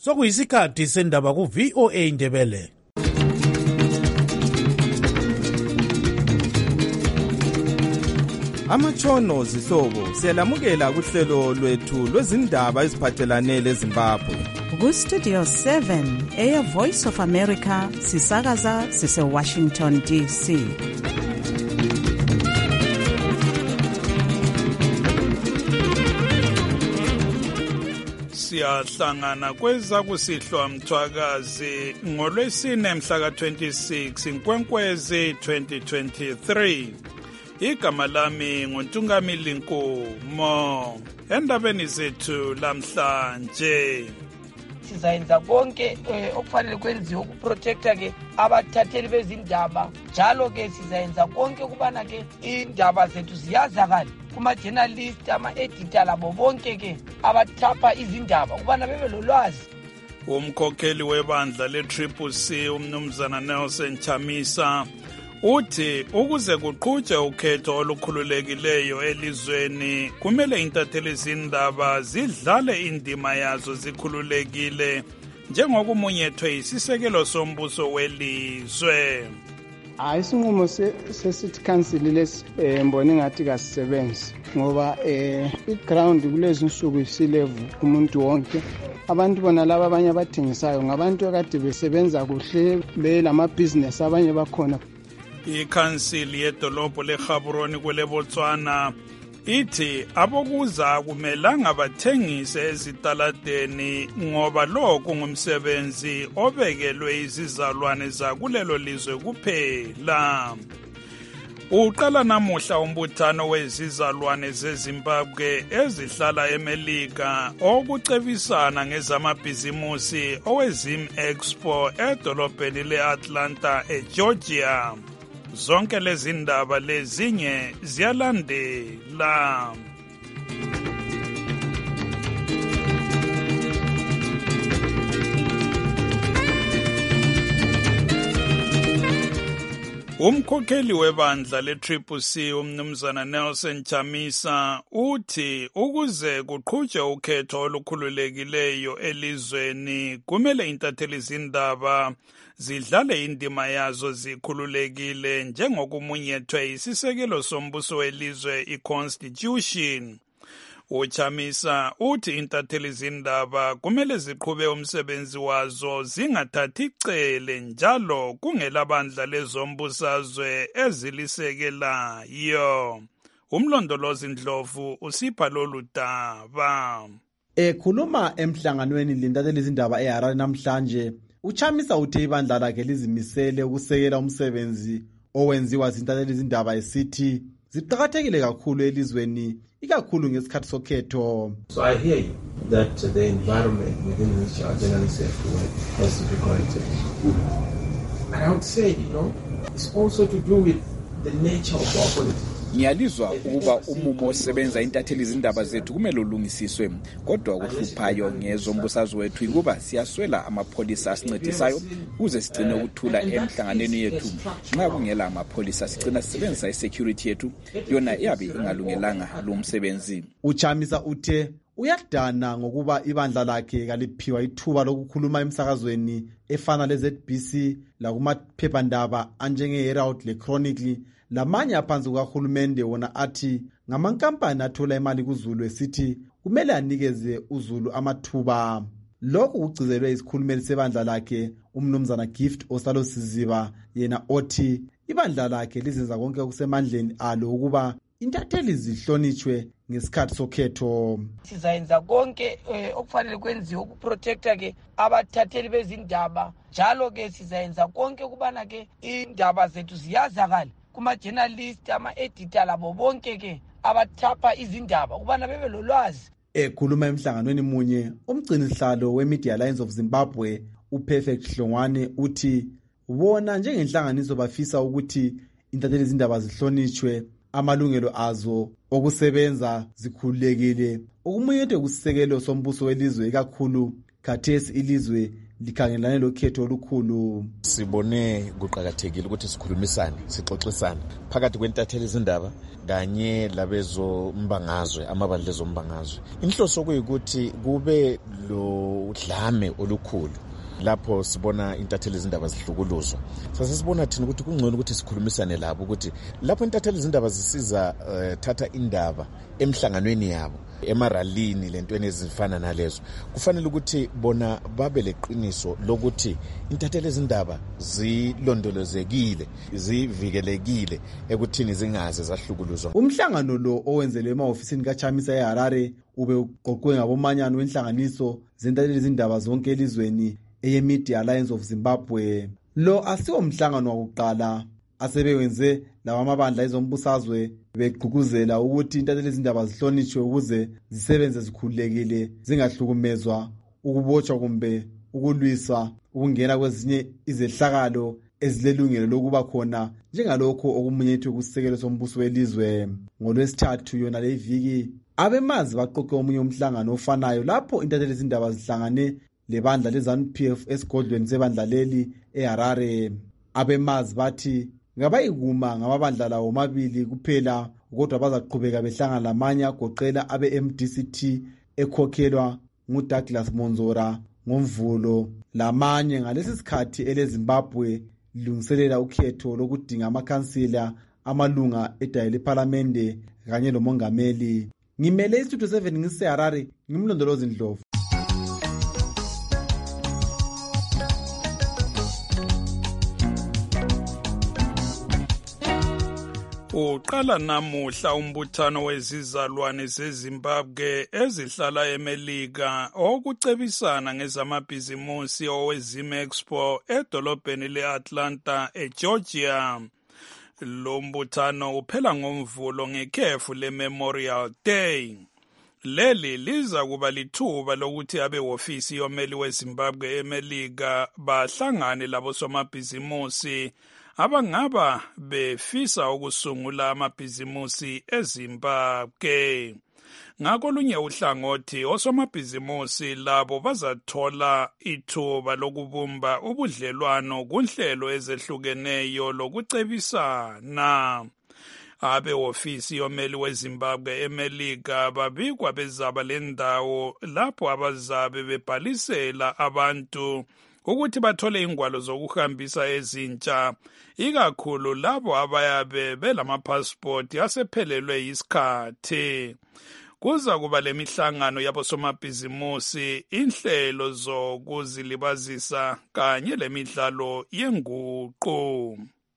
Sokuyisikhathi sendaba ku VOA Ndebele. Amatshono zihlobo siyalamukela kuhlelo lwethu lwezindaba eziphathelane leZimbabwe. Ku Studio 7 Air Voice of America sisakaza sise Washington DC. Siyahlangana kweza kusihlwa mthwakazi ngolwesine mhla ka-26 Nkwenkwezi 2023. Igama lami nguNtungamili Nkomo. Endabeni zethu lamhlanje sizayenza konke okufanele kwenziwe ukuprotecta ke abathatheli bezindaba, njalo ke sizayenza konke ukubana ke indaba zethu ziyazakala kuma-journalist, ama-editor labo bonke ke abathapha izindaba ukubana bebe lolwazi. Umkhokheli webandla le-CCC umnumzana Nelson Chamisa uthi ukuze kuqhutshwe ukhetho olukhululekileyo elizweni kumele intatheli zindaba zidlale indima yazo zikhululekile njengokumunyethwe isisekelo sombuso welizwe. Isinqumo se-City Council lesi mbona ngathi kasisebenzi ngoba i-ground kulezi nsuku isilevu umuntu wonke. Abantu bona laba abanye abathengisayo ngabantu akade besebenza kuhle belamabhizinesi abanye bakhona. Ikhansili yedolobho leGaborone kwele Botswana ithi abokuza kumelanga bathengise ezitaladeni ngoba lokhu ngumsebenzi obekelwe izizalwane zakulelo lizwe kuphela. Uqala namuhla umbuthano wezizalwane zeZimbabwe ezihlala eMelika okucebisana ngezamabhizimusi owezim Expo edolobheni leAtlanta eGeorgia. Zonke lezi ndaba lezinye ziyalandela. Umkhokheli webandla le-CCC umnumzana Nelson Chamisa uthi ukuze kuqhutshwe ukhetho olukhululekileyo elizweni kumele intatheli zindaba zidlale indima yazo zikhululekile njengokumunyethwe isisekelo sombuso welizwe i-Constitution. Uchamisa uthi intatheli zindaba kumele ziqhube umsebenzi wazo zingathathi icele njalo kungelabandla lezombusazwe ezilisekelayo. Umlondolozi Ndlovu usipha lolu daba. Ekhuluma emhlanganweni lintatheli zindaba eHarare namhlanje, Uchamisa uthe ibandla lakhe lizimisele ukusekela umsebenzi owenziwa zintatheli zindaba esithi ziqakathekile kakhulu elizweni ikakhulu ngesikhathi sokhetho. So I hear you that the environment within which our journalists have to work has to be corrected. And I would say, it's also to do with the nature of our politics. Ngiyalizwa ukuba umumo osebenza intatheli zindaba zethu kumele ulungisiswe, kodwa okuhluphayo ngezombusazwe wethu ukuba siyaswela amapholisa asincedisayo ukuze sigcine ukuthula emhlanganweni yethu. Nxa kungela amapholisa sigcina sisebenzisa isecurity yethu yona iyabe ingalungelanga lo msebenzi. Uchamisa uthe uyadana ngokuba ibandla lakhe kaliphiwa ithuba lokukhuluma emsakazweni efana leZBC lakumaphephandaba anjengeHerald leChronicle lamanye aphansi kukahulumende wona athi ngamankampani athola imali kuZulu esithi kumele anikeze uZulu amathuba. Lokhu kugcizelwe isikhulumeli sebandla lakhe umnumzana Gift Osalosiziba yena othi ibandla lakhe lizenza konke okusemandleni alo ukuba intatheli zihlonitshwe ngesikhathi sokhetho. Sizayenza konke okufanele kwenziwe ukuprotecta ke abathatheli bezindaba, njalo ke sizayenza konke ukubana ke indaba zethu ziyazakala kuma-journalist, ama-editor labo bonke ke abathapha izindaba ukubana bebe lolwazi. Ekhuluma emhlanganweni munye, umgcinisihlalo we-Media Alliance of Zimbabwe uPerfect Hlongwane uthi bona njengenhlanganiso bafisa ukuthi intatheli zindaba zihlonitshwe, amalungelo azo okusebenza zikhululekile, ukumunyethwe kusisekelo sombuso welizwe ikakhulu khathesi ilizwe likhangelane lokhetho olukhulu. Sibone kuqakathekile ukuthi sikhulumisane, sixoxisane phakathi kwentatheli zindaba kanye labezombangazwe amabandla ezombangazwe. Inhloso kuyikuthi kube lo dlame olukhulu lapho sibona intatheli izindaba zihlukuluzwa. Sase sibona thina ukuthi kungcono ukuthi sikhulumisane labo ukuthi lapho intatheli izindaba zisiza thatha indaba emhlanganweni yabo emaralini lentweni ezifana nalezo, kufanele ukuthi bona babe leqiniso lokuthi intatheli izindaba zilondolozekile, zivikelekile ekuthini zingaze zahlukuluzwa. Umhlangano lo owenzelwe ema-ofisini kaChamisa eHarare ube uqoqwe ngabomanyano wenhlanganiso zentatheli izindaba zonke elizweni eyeMedia Alliance of Zimbabwe. Lo asiwo mhlangano wakuqala asebewenze lawa amabandla ezombusazwe begqugquzela ukuthi intatheli izindaba zihlonishwe ukuze zisebenze zikhululekile, zingahlukumezwa, ukubotshwa kumbe ukulwisa ukungena kwezinye izehlakalo ezilelungelo lokuba khona njengalokho okumunyethwe kusisekelo sombuso welizwe. NgoLwesithathu yona le viki abemazi baqoqe omunye umhlangano ofanayo lapho intatheli izindaba zihlangane lebandla leZANU-PF esigodlweni sebandla leli eHarare. Abemazi bathi ngabayikuma ngamabandla lawo omabili kuphela, kodwa bazaqhubeka behlangana lamanye agoqela abe-MDCT ekhokhelwa nguDouglas Monzora ngoMvulo. Lamanye ngalesi sikhathi eleZimbabwe lilungiselela ukhetho lokudinga amakhansila, amalunga edale lephalamende kanye lomongameli. Ngimele iStudio 7 ngiseHarare, ngimlondolozi Ndlovu. Uqala namuhla umbuthano wezizalwane zeZimbabwe ezihlala eMelika okucebisana ngezamabhizimusi owezim Expo edolobheni leAtlanta eGeorgia. Lo mbuthano uphela ngoMvulo ngekhefu leMemorial Day. Leli liza kuba lithuba lokuthi abehofisi yomeli weZimbabwe eMelika bahlangane labo somabhizimusi abangaba befisa ukusungula amabhizimusi eZimbabwe. Ngakolunye uhlangothi osomabhizimusi labo bazathola ithuba lokubumba ubudlelwano kunhlelo ezehlukeneyo lokucebisana. Abehofisi yomeli weZimbabwe eMelika babikwa bezaba lendawo lapho abazabe bebhalisela abantu ukuthi bathole ingwalo zokuhambisa ezintsha, ikakhulu labo abayabe belamapasipoti asephelelwe yisikhathi. Kuza kuba lemihlangano yabosomabhizimusi, inhlelo zokuzilibazisa kanye lemidlalo yenguqu.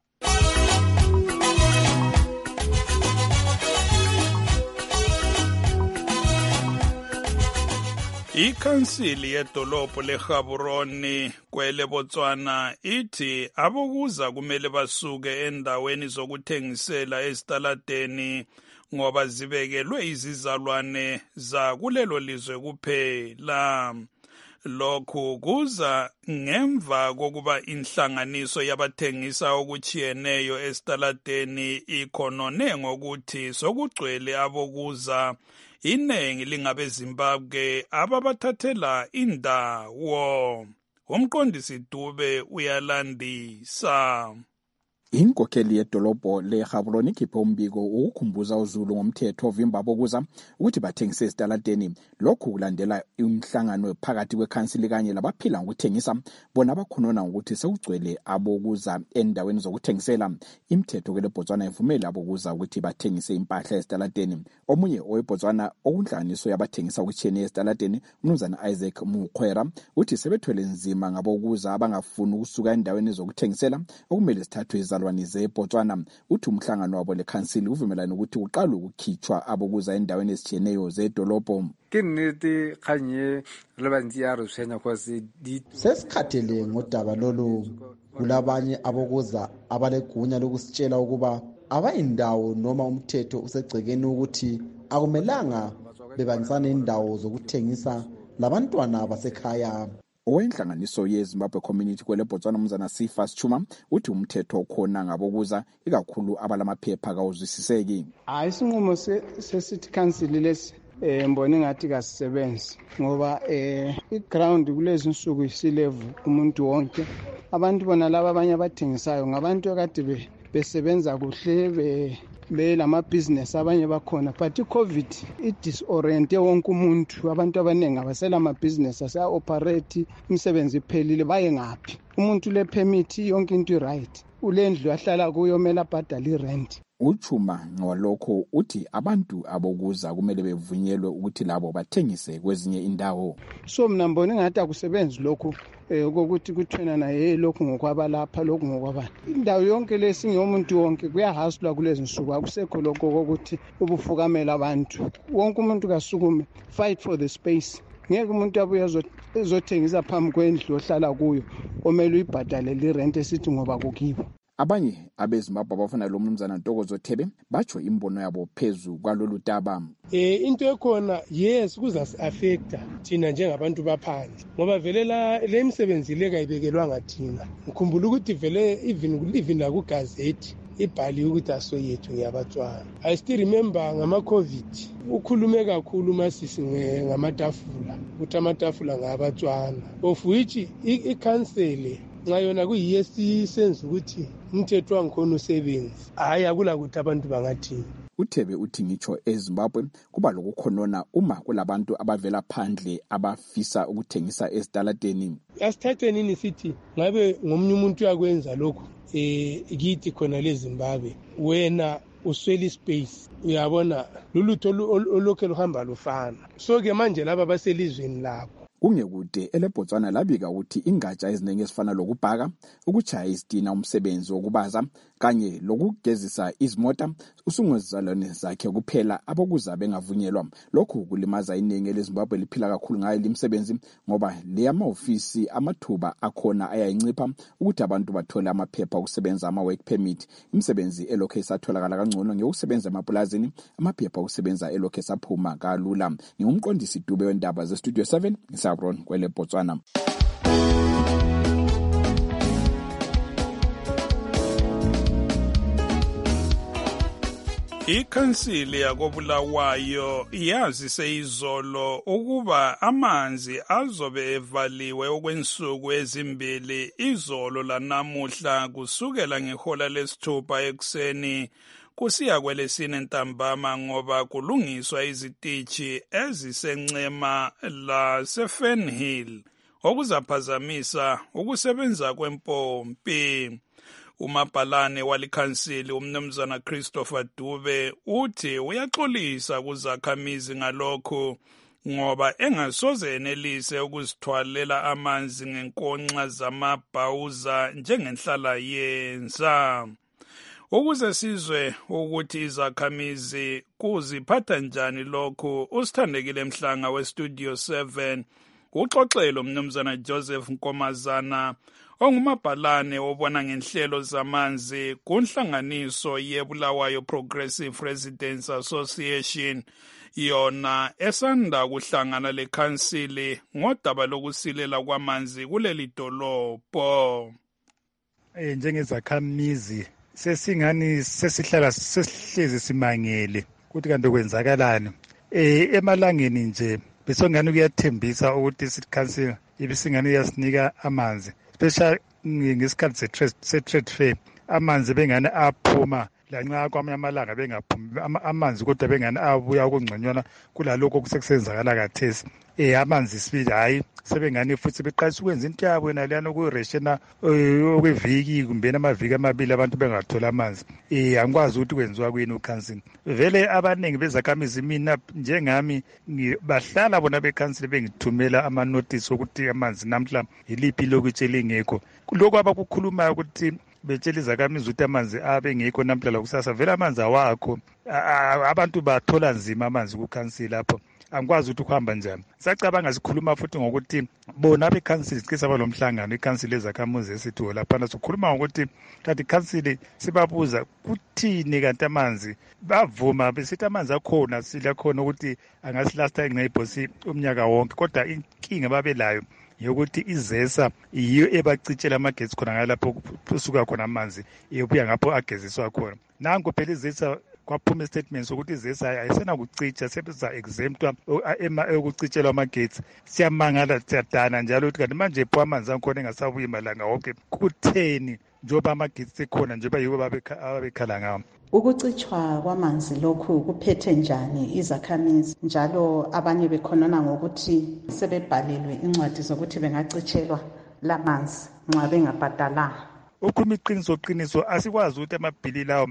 Ikhansili yedolobho leGaborone kwele Botswana ithi abokuza kumele basuke endaweni zokuthengisela ezitaladeni ngoba zibekelwe izizalwane zakulelo lizwe kuphela. Lokhu kuza ngemva kokuba inhlanganiso yabathengisa okuchiyeneyo ezitaladeni ikhonone ngokuthi sokugcwele abokuza iningi lingabe Zimbabwe ababathathela indawo. Umqondisi Dube uyalandisa. Inkokheli yedolobho leGaborone ikhiphe umbiko ukukhumbuza uZulu ngomthetho ovimba abokuza ukuthi bathengise ezitaladeni. Lokhu kulandela umhlangano phakathi kwekhansili kanye labaphila ngokuthengisa, bona abakhonona ukuthi sekugcwele abokuza endaweni zokuthengisela. Imithetho kwele Botswana ivumela abokuza ukuthi bathengise impahla ezitaladeni. Omunye oweBotswana okunhlanganiso yabathengisa okuchiyene ezitaladeni, uMnumzana Isaac Mukhwera, uthi sebethwele nzima ngabokuza abangafuni ukusuka endaweni zokuthengisela okumele sithathwe izalwane zeBotswana. Uthi umhlangano wabo lekhansili uvumelana ukuthi uqala ukukhitshwa abokuza endaweni ezichiyeneyo zedolobho. Sesikhathele ngodaba lolu, kulabanye abokuza abalegunya lokusitshela ukuba abayindawo noma umthetho usegcekeni ukuthi akumelanga bebanisane indawo zokuthengisa labantwana basekhaya. Owenhlanganiso yeZimbabwe Community kwele Botswana uMnumzana Sifas Chuma uthi umthetho okhona ngabokuza ikakhulu abalamaphepha kawuzwisiseki. Isinqumo se-City Council lesi mbona ngathi kasisebenzi ngoba iground kulezi insuku isilevu umuntu wonke. Abantu bona laba abanye abathengisayo ngabantu ekade besebenza kuhle belamabhizinesi abanye bakhona, but i-COVID i-disoriente wonke umuntu. Abantu abaningi abasela amabhizinesi, asa-operate, imisebenzi iphelile, baye ngaphi? Umuntu le-permit yonke into i-right, ule ndlu ahlala kuyo mele abhadale i-rent. Uchuma ngolokho uthi abantu abokuza kumele bevunyelwe ukuthi labo bathengise kwezinye indawo. So mina mbona ngathi akusebenzi lokhu ukuthi kuthwenana lokhu ngokwabalapha lokhu ngokwabani. Indawo yonke lesingomuntu wonke kuyahasulwa kulezi nsuku, akusekho lokho kokuthi ubufukamela abantu. Wonke umuntu kasukume, fight for the space. Ngeke umuntu abuye ezothengisa phambi kwendlu ohlala kuyo omele uyibhadale le-rent esithi ngoba kukibo. Abanye abezimbabwe abafana lo mnumzana Ntokozo Thebe batsho imbono yabo phezu kwalolu daba. Into ekhona yes kuzasi-affecta thina njengabantu baphandle ngoba vele le imisebenzi le kayibekelwanga thina. Ngikhumbula ukuthi vele even la kugazethi ibhaliwe ukuthi asoyethu ngiyabatswana. I still remember ngama-COVID ukhulume kakhulu masisi ngamatafula ukuthi amatafula ngabatswana, of which ikhansele nxa yona kuyiyo senza ukuthi umthetho wangikhona usebenzi, hayi akula ukuthi abantu bangathini. UThebe uthi ngitsho eZimbabwe kuba lokukhonona uma kulabantu abavela phandle abafisa ukuthengisa ezitaladeni. Asithatheni ini sithi ngabe ngomunye umuntu uyakwenza lokho kithi khona leZimbabwe, wena usweli space, uyabona lulutho olokho luhamba lufana. So ke manje laba baselizweni labo kungekude eleBotswana labika ukuthi ingatsha eziningi ezifana lokubhaka, ukutshaya izitina, umsebenzi wokubaza kanye lokugezisa izimota usungezalwane zakhe kuphela abokuza bengavunyelwa. Lokhu kulimaza iningi leZimbabwe liphila kakhulu ngayo limsebenzi ngoba le amahofisi amathuba akhona ayayincipha ukuthi abantu bathole amaphepha okusebenza ama-work permit. Imisebenzi elokhu isatholakala kangcono ngekusebenza emapulazini, amaphepha okusebenza elokhu esaphuma kalula. Ngumqondisi Dube wendaba ze-Studio 7 Sabron kwele Botswana. Ikhansili yakobulawayo yazise izolo ukuba amanzi azobe evaliwe okwensuku ezimbili izolo lanamuhla kusukela ngehola lesithupha ekuseni kusiya kwelesine ntambama ngoba kulungiswa izitishi ezisencema laseFernhill okuzaphazamisa ukusebenza kwempompi. Umabhalane walikhansili umnumzana Christopher Dube uthi uyaxolisa kuzakhamizi ngalokhu ngoba engasoze enelise ukuzithwalela amanzi ngenkonxa zamabhawuza njengenhlala yenza. Ukuze sizwe ukuthi izakhamizi kuziphatha njani lokhu, usithandekile Mhlanga weStudio 7 uxoxelo mnumzana Joseph Nkomazana ongumabhalane obona ngenhlelo zamanzi kunhlanganiso yeBulawayo Progressive Residents Association, yona esanda kuhlangana lekhansili ngodaba lokusilela kwamanzi kuleli dolobho. Njengezakhamizi sesingani sesihlezi simangele ukuthi kanti kwenzakalani. Emalangeni nje besongani kuyathembisa ukuthi city council ibisingani yasinika amanzi, special ngesikhathi se-trade fair amanzi bengani aphuma lanxa kwamanye amalanga bengaphumi amanzi kodwa bengani abuya okungconywana kulalokho kusekusenzakala kathesi. Amanzi sibili hayi sebengani futhi beqalisa ukwenza into yabo naliyana okuyireshena okweviki kumbe amaviki amabili abantu bengathola amanzi. Angikwazi ukuthi kwenziwa kuyini ukhansili. Vele abaningi bezakhamizi mina njengami bahlala bona bekhansili bengithumela ama-notice ukuthi amanzi namhla yiliphi lokuthi elingekho. Lokho abakukhulumayo ukuthi betshela izakhamizi ukuthi amanzi abengekho namhla lakusasa, vele amanzi awakho. Abantu bathola nzima amanzi kukhansili lapho. Angikwazi ukuthi ukuhamba njani. Sacabanga sikhuluma futhi ngokuthi bona bekhansili sikisa balomhlangano ikhansili ezakhamuzi esitho lapha sikhuluma ngokuthi kanti ikhansili sibabuza kuthini kanti amanzi bavuma besithi amanzi akhona sila khona ukuthi angasilasta ngayibhosi umnyaka wonke, kodwa inkinga babelayo yokuthi izesa iyo ebacitshela amagetsi khona ngalapho kusuka khona amanzi iyobuya ngapho ageziswa khona. Nangu phela izesa kwaphuma statements ukuthi izesa ayisena kucicha sebenza exemptwa ukucitshelwa amagetsi. Siyamangala siyadana njalo ukuthi kanti manje pho amanzi akhona engasabuyi malanga wonke kutheni njoba amagetsi ekhona njoba yibo ababekhala ngawo. Ukucitshwa kwamanzi lokhu kuphethe njani izakhamizi, njalo abanye bekhonona ngokuthi sebebhalelwe incwadi zokuthi bengacitshelwa lamanzi nxa bengabhadalanga. Ukhuluma iqiniso asikwazi ukuthi amabhili lawo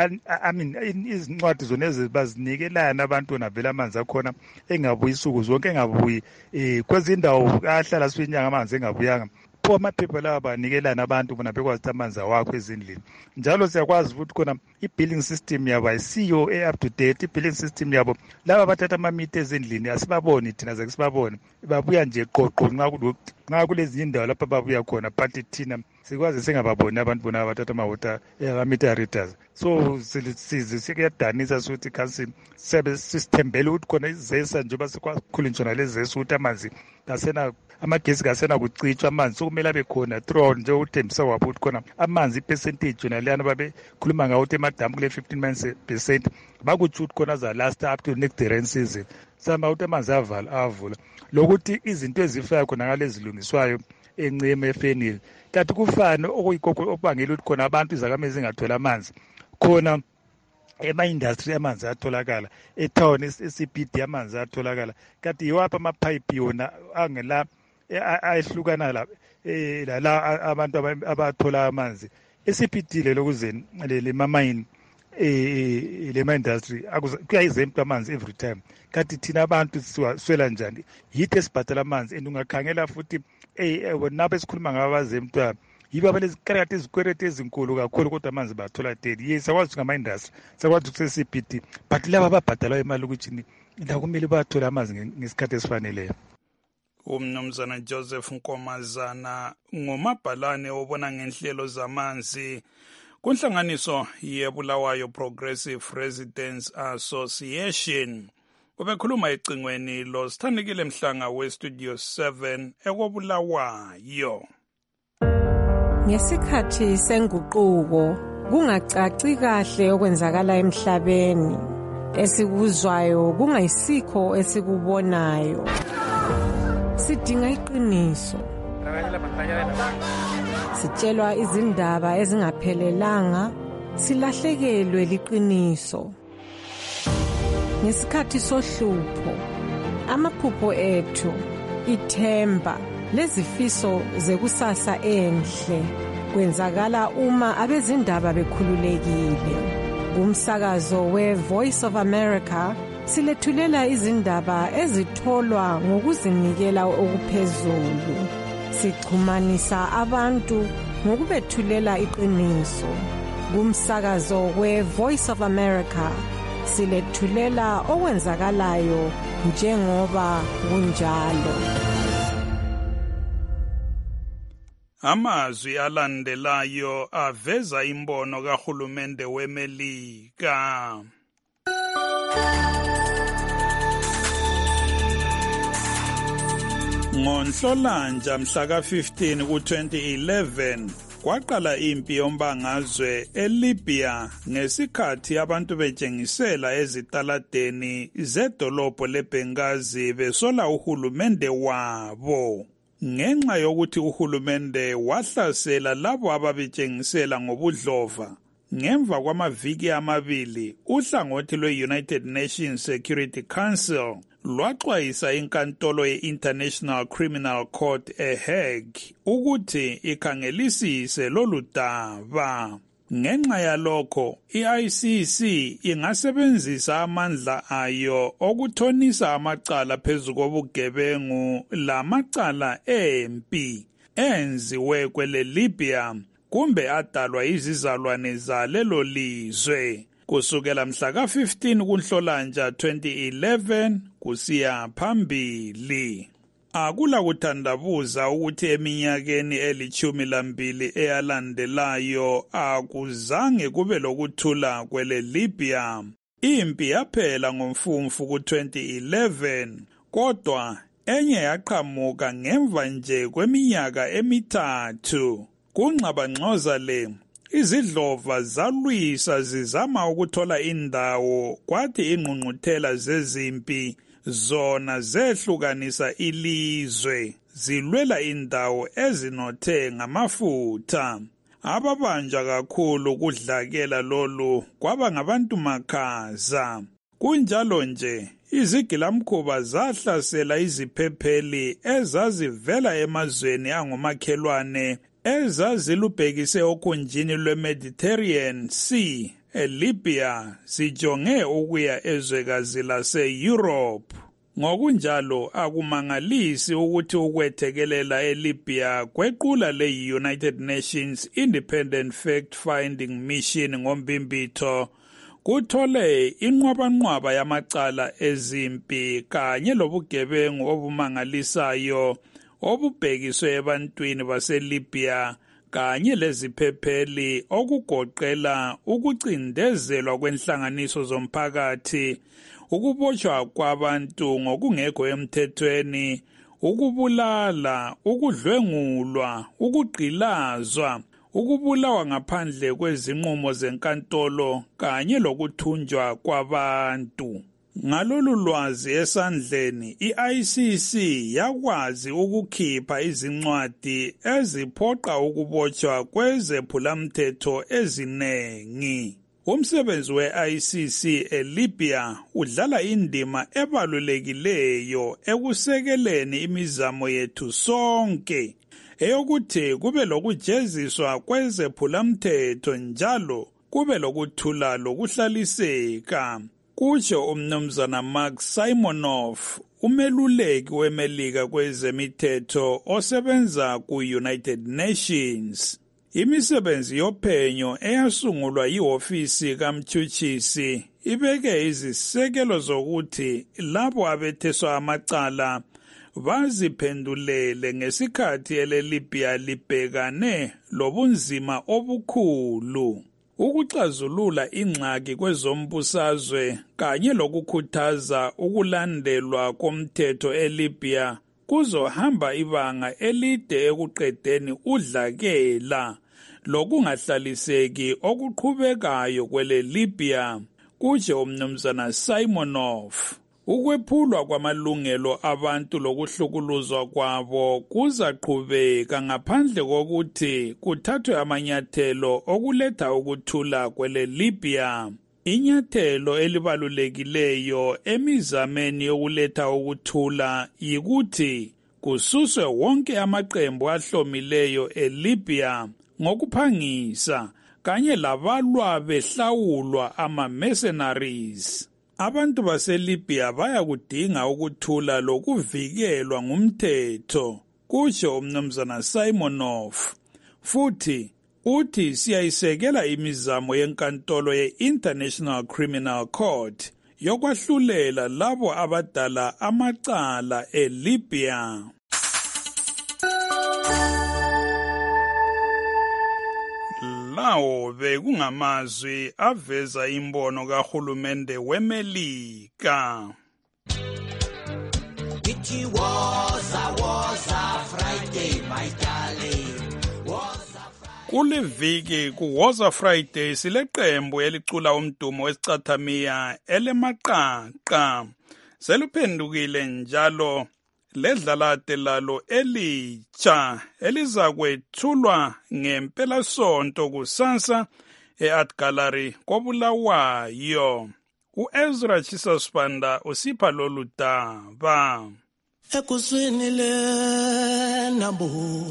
izincwadi zona ezibazinikelayo abantu navela amanzi akhona engabuyi isuku zonke, engabuyi kwezindawo ahlala swinyanga amanzi engabuyanga. Pho amaphepha lawa banikelana abantu bona bekwazi ukuthi amanzi awakho ezindlini. Njalo siyakwazi ukuthi khona i-billing system yabo ayisiyo up to date. I-billing system yabo laba bathatha amamitha ezindlini asibaboni thina sibabone, babuya nje qoqo nxa kulezinye indawo lapho babuya khona, but thina sikwazi singababoni abantu bona bathatha ama-water ama-meter readers. So sikuyadanisa sokuthi council sisithembele ukuthi khona izesa njengoba sikwakhulunyiswa lezesa ukuthi amanzi amagesi kasena kucitshwa, amanzi sokumele abe khona throughout nje uthembisa wabo ukuthi khona amanzi ipercentage yona leyana babekhuluma ngawo ukuthi emadamu kule 15% bakutsho ukuthi khona azalast up to next rain season. Samba ukuthi amanzi avula lokuthi izinto ezifayo khona ngalezilungiswayo enceme efenile kanti kufana okuyikho okubangela ukuthi khona abantu izakhamizi zingathola amanzi khona ema-industry amanzi atholakala, etown e-CBD amanzi atholakala, kanti yiwaphi amapipe yona angela ayehlukana la abantu abathola amanzi e-CBD lokuzeni le mamayini lema-industry kuyayizempta amanzi every time. Kanti thina abantu siwaswela njani? Yithi esibhadala amanzi and ungakhangela futhi nabo esikhuluma ngabazemtwa yibo abalezikhathi ezikwereti ezinkulu kakhulu kodwa amanzi bathola daily. Yes, sakwazi ngama-industry, sakwazi kuse-CBD, but laba ababhadalayo imali ukuthi la kumele bathola amanzi ngesikhathi esifaneleyo. Umnumzana Joseph Nkomazana ngomabhalane obona ngenhlelo zamanzi kunhlanganiso yeBulawayo Progressive Residents Association. Ubekhuluma ecingweni lo Sithandekile Mhlanga we-Studio 7 ekobulawayo. Ngesikhathi senguquko kungacaci kahle okwenzakala emhlabeni, esikuzwayo kungayisikho esikubonayo. Sidinga iqiniso, sitshelwa izindaba ezingaphelelanga, silahlekelwe liqiniso. Ngesikhathi sohlupho, amaphupho ethu, ithemba lezifiso zekusasa enhle kwenzakala uma abezindaba bekhululekile. Kumsakazo we-Voice of America silethulela izindaba ezitholwa ngokuzinikela okuphezulu. Sichumanisa abantu ngokubethulela iqiniso. Kumsakazo we-Voice of America silethulela okwenzakalayo njengoba kunjalo. Amazwi alandelayo aveza imbono kahulumende weMelika. NgoNhlolanja mhla ka-15 ku-2011 kwaqala impi yombangazwe eLibya ngesikhathi abantu betshengisela ezitaladeni zedolobho leBenghazi besola uhulumende wabo. Ngenxa yokuthi uhulumende wahlasela labo ababetshengisela ngobudlova, ngemva kwamaviki amabili uhlangothi lwe-United Nations Security Council lwaxwayisa inkantolo ye-International Criminal Court eHague ukuthi ikhangelisise lolu daba. Ngenxa yalokho, i-ICC ingasebenzisa amandla ayo okuthonisa amacala phezu kobugebengu lamacala empi enziwe kwele Libya kumbe adalwa izizalwane zalelo lizwe. Kusukela mhla ka-15 kuNhlolanja 2011 kusiya phambili. Akula kuthandabuza ukuthi eminyakeni eli-12 eyalandelayo akuzange kube lokuthula kwele Libya. Impi yaphela ngomfumfu ku-2011, kodwa enye yaqhamuka ngemva nje kweminyaka emithathu. Kungxabangxoza le, izidlova zalwisa zizama ukuthola indawo, kwathi ingqungquthela zezimpi zona zehlukanisa ilizwe, zilwela indawo ezinothe ngamafutha. Ababanja kakhulu kudlakela lolu kwaba ngabantu makhaza. Kunjalo nje, izigilamkhuba zahlasela iziphepheli ezazivela emazweni angomakhelwane ezazilubhekise okhunjini lweMediterranean Sea eLibya zijonge ukuya ezwekazi lase-Europe. Ngokunjalo akumangalisi ukuthi ukwethekelela eLibya kwequla le-United Nations Independent Fact-Finding Mission ngombimbitho kuthole inqwabanqwaba yamacala ezimpi kanye lobugebengu obumangalisayo obubhekiswe ebantwini baseLibya kanye leziphepheli okugoqela ukucindezelwa kwenhlanganiso zomphakathi, ukubotshwa kwabantu ngokungekho emthethweni, ukubulala, ukudlwengulwa, ukugqilazwa, ukubulawa ngaphandle kwezinqumo zenkantolo kanye lokuthunjwa kwabantu. Ngalolu lwazi esandleni, i-ICC yakwazi ukukhipha izincwadi eziphoqa ukubotshwa kwezephulamthetho ezinengi. Umsebenzi we-ICC eLibya udlala indima ebalulekileyo ekusekeleni imizamo yethu sonke eyokuthi kube lokujeziswa kwezephulamthetho njalo kube lokuthula lokuhlaliseka. Kutsho umnumzana Mark Simonoff, umeluleki weMelika kwezemithetho osebenza ku-United Nations. Imisebenzi yophenyo eyasungulwa yihofisi kamtshutshisi ibeke izisekelo zokuthi labo abetheswa amacala baziphendulele ngesikhathi eleLibya libhekane lobunzima obukhulu. Ukuxazulula ingxaki kwezombusazwe kanye lokukhuthaza ukulandelwa komthetho eLibya kuzohamba ibanga elide ekuqedeni udlakela lokungahlaliseki okuqhubekayo kweleLibya, kutsho umnumzana Simonoff. Ukwephulwa kwamalungelo abantu lokuhlukuluzwa kwabo kuzaqhubeka ngaphandle kokuthi kuthathwe amanyathelo okuletha ukuthula kweleLibya. Inyathelo elibalulekileyo emizameni yokuletha ukuthula yikuthi kususwe wonke amaqembu ahlomileyo eLibya ngokuphangisa kanye labalwa behlawulwa ama-mercenaries. Abantu baseLibya bayakudinga ukuthula lokuvikelwa ngumthetho, kutsho umnumzana Simonoff. Futhi uthi siyayisekela imizamo yenkantolo ye-International Criminal Court yokwahlulela labo abadala amacala eLibya. Lawo bekungamazwi aveza imbono kahulumende weMelika. It was a Friday, my darling. Kuliviki kuWoza Friday sileqembu elicula umdumo wesicathamiya elemaqaqa. Seluphendukile njalo ledlalate lalo elitsha elizakwethulwa ngempelasonto kusasa e-Art Gallery koBulawayo. U-Ezra Chisasbanda usipha lolu daba. Ekusini lenabo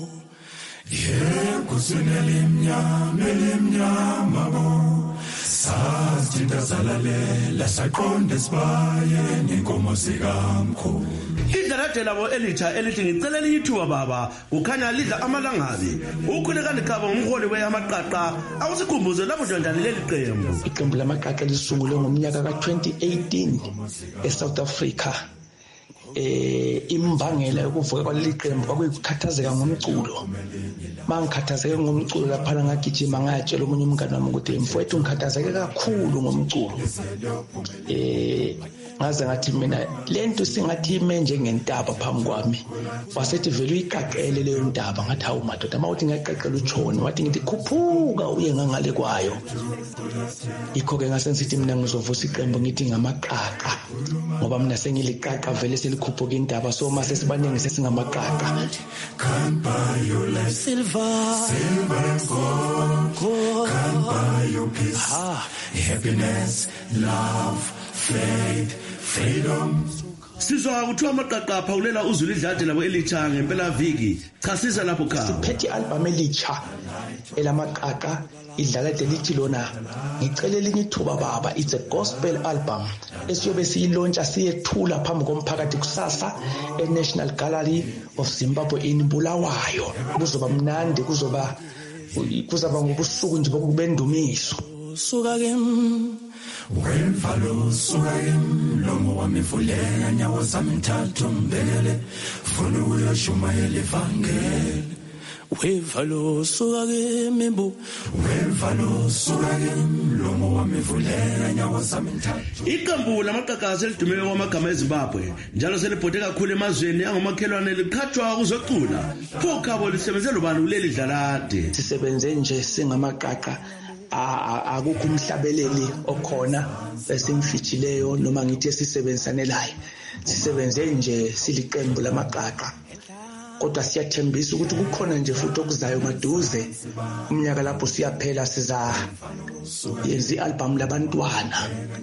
kusini elimnyama bo sasithinta salalela saqonda sibaye inkomo zikamkhulu. Idlalade labo elitsha elithi ngicelela ithuba baba ukhanya lidla amalangabi ukhuleka likhaba ngomholi weyamaqaqa awusikhumbuze labo ndondana leli qembu. Iqembu lamaqaqa lisungulwe ngomnyaka ka-2018 eSouth Africa. Imbangela yokuvuka kwaleli qembu kwakuyikhathazeka ngomculo. Mangikhathazeke ngomculo lapha ngagijima ngayatshela omunye umngane wami ukuthi mfowethu ngikhathazeke kakhulu ngomculo. ngaze ngathi mina lento singathi ime njengentaba phambi kwami wasethi vele uyiqaqele leyo ntaba ngathi hawu madoda mawuthi ngiyaqaqela uJohn wathi ngithi khuphuka uye ngangale kwayo ikho ke ngase ngithi mina ngizovusa iqembu ngithi ngamaqaqa ngoba mina sengiliqaqa vele selikhuphuka intaba so mase sibaningi sesingamaqaqa can't buy your life silver and gold can't buy your peace happiness love faith freedom. Sizwa ukuthiwa amaqaqa phawulela uzulu idlade labo elitsha ngempela viki chasisa lapho khaya siphethe album elitsha elamaqaqa idlala delithi lona ngicela elinye ithuba baba it's a gospel album esiyobe siyilontsha siyethula phambi komphakathi kusasa eNational Gallery of Zimbabwe in Bulawayo kuzoba mnandi kuzaba ngobusuku nje bokubendumiso suka ke wemvalo suka emlomo wami vuleka nyawo zami nthathu mbekele funa ukuyoshumayela ivangeli wemvalo suka ke membu wemvalo suka emlomo wami vuleka nyawo zami nthathu. Iqembu lamaqaqa selidumile kwamagama eZimbabwe njalo selibhode kakhulu emazweni angomakhelwane liqhathwa kuzocula pho khabo lisebenzela ubani kuleli dlalade sisebenze nje singamaqaqa akukho umhlabeleli okhona esimfijileyo noma ngithi esisebenzisanelayo sisebenze nje siliqembu lamaqaqa kodwa siyathembisa ukuthi kukhona nje futhi okuzayo maduze umnyaka lapho siyaphela siza yenza i-album labantwana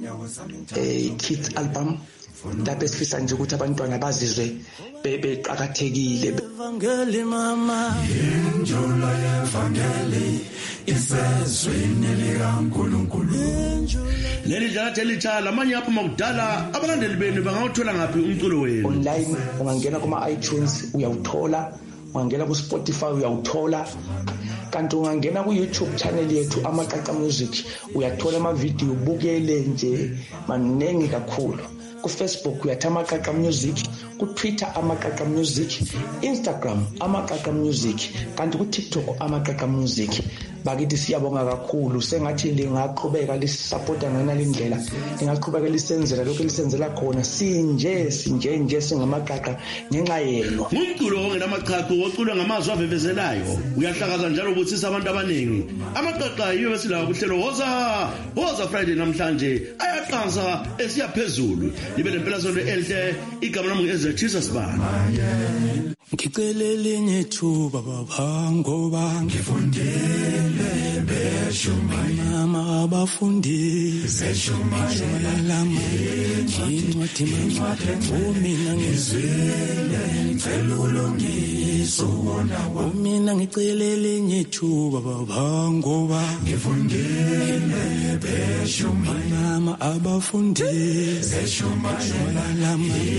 kids album lapho esifisa nje ukuthi abantwana bazizwe beqhakathekile evangeli mama injola yevangeli isezweni likaNkulunkulu leli dlala elitsha lamanye apha makudala abalandeli benu bangawuthola ngaphi umculo wenu online ungangena kuma iTunes uyawuthola ungangena ku Spotify uyawuthola kanti ungangena ku YouTube channel yethu Amaqaqa Music uyathola ama video ubukele nje maningi kakhulu ku Facebook uyathi Amaqaqa Music ku Twitter Amaqaqa Music Instagram Amaqaqa Music kanti ku TikTok Amaqaqa Music bakithi siyabonga kakhulu sengathi lingaqhubeka lisupporta ngena lendlela lingaqhubeka lisenzela lokho lisenzela khona sinje singamaqaqa ngenxa yeno ngumculo ongenamaqhaqa oculwa ngamazwi avevezelayo uyahlakaza njalo ubuthisa abantu abaningi amaqaqa yiyo besilawo kuhlelo woza Friday namhlanje ayaqanza esiyaphezulu libe lempela sonto enhle igama lami ngeze Jesus bana ngicela elinye ithuba baba ngoba ngifundile beshumaya mama abafundisi beshumaya incwadi mina ngizwile ngicela ulungiso wona mina ngicela elinye ithuba baba ngoba ngifundile beshumaya mama abafundisi beshumaya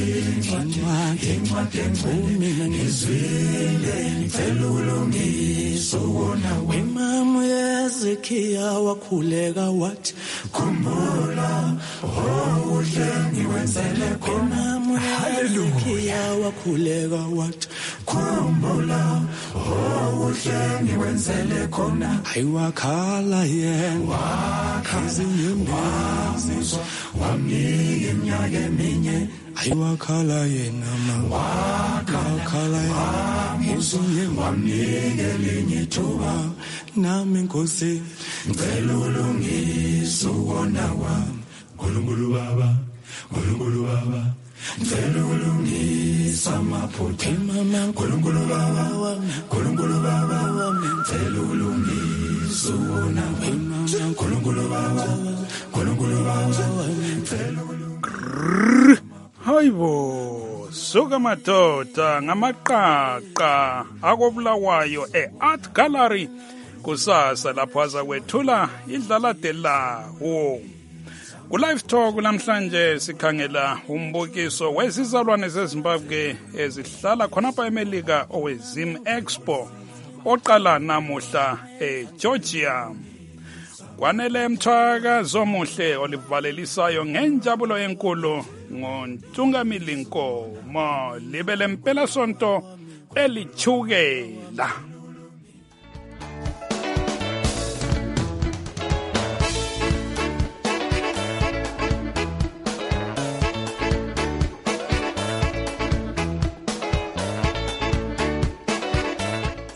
incwadi mina ngizwile ngicela ulungiso wona wemama Hezekiya wakhuleka wathi khumbula uhle ngiwenzele khona Hezekiya wakhuleka wathi khumbula uhle ngiwenzele khona ayiwakhala yena wamuzwa wamnika iminyaka eminye ayiwakhala yena mama wakhala yena wamnika elinye ithuba nami Nkosi ngicela ulungiso wona wami Nkulunkulu Baba ngicela ulungisa amaphutha Nkulunkulu Baba ngicela ulungisa wona wami Nkulunkulu Baba Hayibo suka madoda ngamaqaqa akobulawayo eArt Gallery kusasa lapho aza kwethula idlalade lawo ku-live talk namhlanje sikhangela umbukiso wezizalwane zeZimbabwe ezihlala khonapha eMelika oweZim Expo oqala namuhla eGeorgia kwanele mthwaka zomuhle olivalelisayo ngenjabulo enkulu ngontungamili Nkomo libe lempela sonto elichukela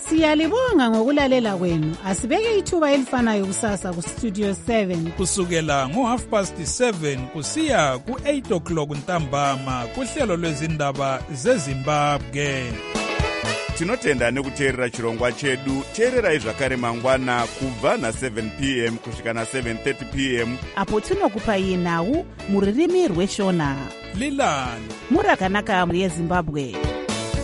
Siyalibonga ngokulalela kwenu. Asibeke ithuba elifanayo kusasa ku Studio 7 kusukela ngo7:30 kusiya ku8 o'clock ntambama kuhlelo lwezindaba zeZimbabwe. Tinotenda nekuteerera chirongwa chedu. Teererai zvakare mangwana kubva na7 p.m. kusvika na7:30 p.m. apo tinokupai nhau muririmi rweshona. Lilani murakanaka yeZimbabwe.